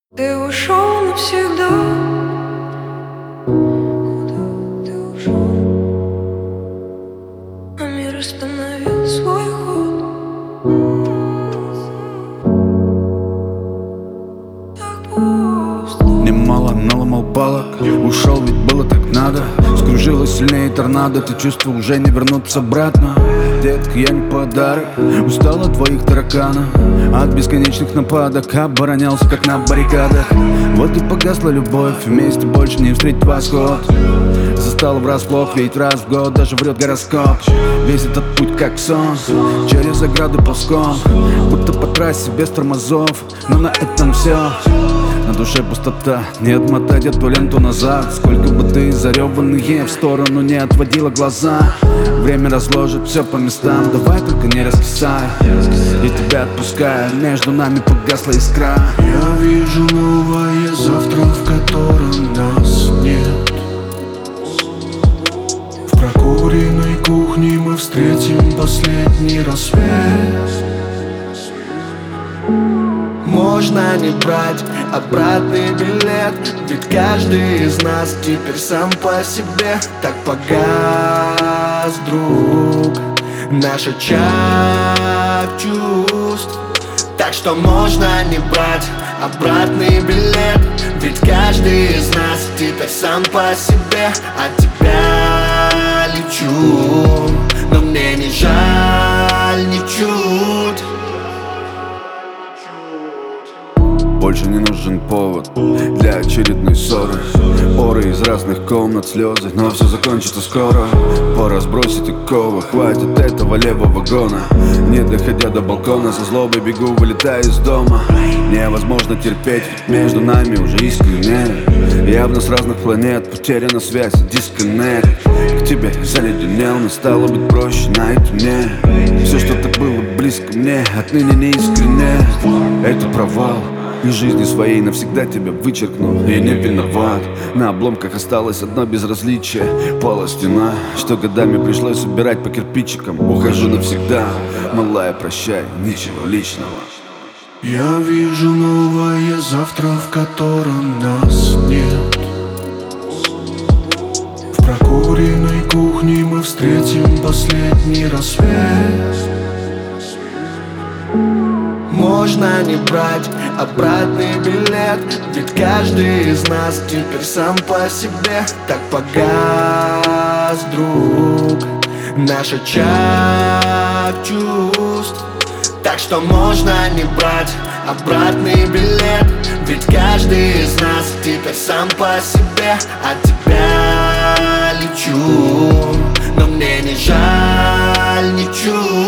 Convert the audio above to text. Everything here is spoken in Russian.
Ты ушел навсегда. Куда ты ушел? А мир остановил свой ход. Так просто. Немало наломал палок, ушел, ведь было так надо. Скружилась сильнее торнадо, ты чувства уже не вернуться обратно. Детка, я не подарок, устал от твоих тараканов, от бесконечных нападок, оборонялся как на баррикадах. Вот и погасла любовь, вместе больше не встретить восход. Застал врасплох, ведь раз в год даже врет гороскоп. Весь этот путь как сон, через ограду ползком, будто по трассе без тормозов, но на этом все. На душе пустота, не отмотать эту ленту назад. Сколько бы ты зареванные в сторону не отводила глаза. Время разложит все по местам, давай только не раскисай. Я тебя отпускаю, между нами погасла искра. Я вижу новое завтра, в котором нас нет. В прокуренной кухне мы встретим последний рассвет. Можно не брать обратный билет, ведь каждый из нас теперь сам по себе. Так погас, друг, наш очаг чувств. Так что можно не брать обратный билет, ведь каждый из нас теперь сам по себе. От тебя лечу, но мне не жаль ничуть. Больше не нужен повод для очередной ссоры. Оры из разных комнат, слезы, но все закончится скоро. Пора сбросить оковы, хватит этого левого гона. Не доходя до балкона, со злобой бегу, вылетая из дома. Невозможно терпеть, между нами уже искренне. Явно с разных планет, потеряна связь, дисконнект. К тебе заледенел, но стало быть проще наедине. Все, что так было близко мне, отныне не искренне. Это провал, из жизни своей навсегда тебя вычеркнул. Я не виноват, на обломках осталось одно безразличие. Пола стена, что годами пришлось убирать по кирпичикам. Ухожу навсегда, малая, прощай, ничего личного. Я вижу новое завтра, в котором нас нет. В прокуренной кухне мы встретим последний рассвет. Можно не брать обратный билет, ведь каждый из нас теперь сам по себе. Так погас, друг, наш очаг чувств. Так что можно не брать обратный билет, ведь каждый из нас теперь сам по себе. От тебя лечу, но мне не жаль ничуть.